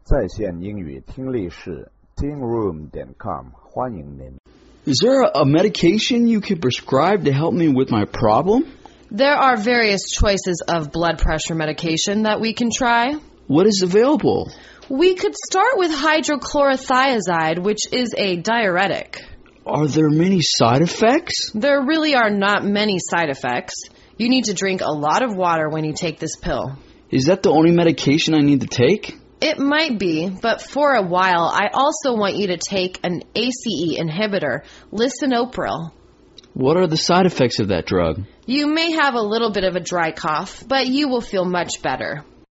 在线英语听力室 tingroom.com 欢迎您。 Is there a medication you could prescribe to help me with my problem? There are various choices of blood pressure medication that we can try. What is available? We could start with hydrochlorothiazide, which is a diuretic. Are there many side effects? There really are not many side effects. You need to drink a lot of water when you take this pill. Is that the only medication I need to take? It might be, but for a while, I also want you to take an ACE inhibitor, lisinopril. What are the side effects of that drug? You may have a little bit of a dry cough, but you will feel much better.